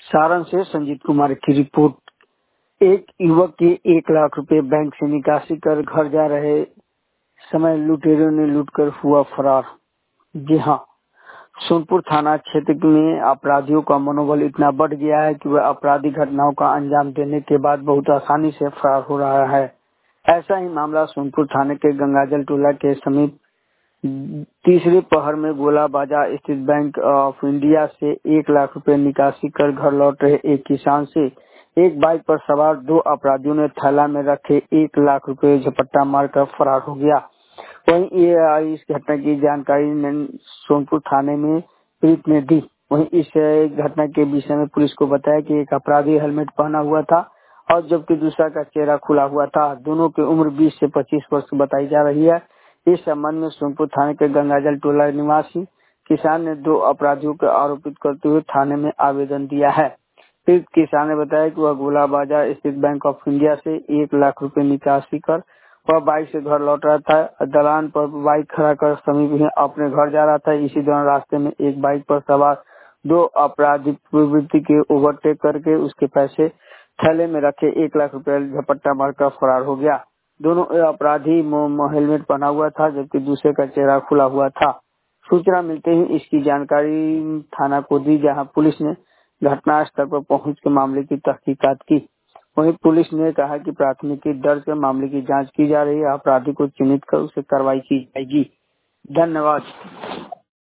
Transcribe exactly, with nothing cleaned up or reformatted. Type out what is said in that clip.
सारण से संजीत कुमार की रिपोर्ट। एक युवक के एक लाख रुपए बैंक से निकासी कर घर जा रहे समय लुटेरों ने लूटकर हुआ फरार। जी हाँ, सोनपुर थाना क्षेत्र में अपराधियों का मनोबल इतना बढ़ गया है कि वह आपराधिक घटनाओं का अंजाम देने के बाद बहुत आसानी से फरार हो रहा है। ऐसा ही मामला सोनपुर थाने के गंगाजल टोला के समीप तीसरे पहर में गोला बाजार स्थित बैंक ऑफ इंडिया से एक लाख रुपए निकासी कर घर लौट रहे एक किसान से एक बाइक पर सवार दो अपराधियों ने थैला में रखे एक लाख रुपए झपट्टा मारकर फरार हो गया। वहीं ये इस घटना की जानकारी सोनपुर थाने में पीड़ित ने दी। वहीं इस घटना के विषय में पुलिस को बताया कि एक अपराधी हेलमेट पहना हुआ था और जबकि दूसरा का चेहरा खुला हुआ था। दोनों की उम्र बीस से पच्चीस वर्ष बताई जा रही है। इस संबंध में सोनपुर थाने के गंगाजल टोला निवासी किसान ने दो अपराधियों को आरोपित करते हुए थाने में आवेदन दिया है। पीड़ित किसान ने बताया कि वह गोला बाजार स्थित बैंक ऑफ इंडिया से एक लाख रुपए निकासी कर वह बाइक से घर लौट रहा था। दलान पर बाइक खड़ा कर समीप ही अपने घर जा रहा था। इसी दौरान रास्ते में एक बाइक पर सवार दो आपराधिक प्रवृत्ति के ओवरटेक करके उसके पैसे थैले में रखे एक लाख रुपए झपट्टा मारकर फरार हो गया। दोनों अपराधी हेलमेट पहना हुआ था जबकि दूसरे का चेहरा खुला हुआ था। सूचना मिलते ही इसकी जानकारी थाना को दी, जहां पुलिस ने घटनास्थल पर पहुंच के मामले की तहकीकात की। वहीं पुलिस ने कहा कि प्राथमिकी दर्ज कर मामले की जांच की जा रही है। अपराधी को चिन्हित कर उसे कार्रवाई की जाएगी। धन्यवाद।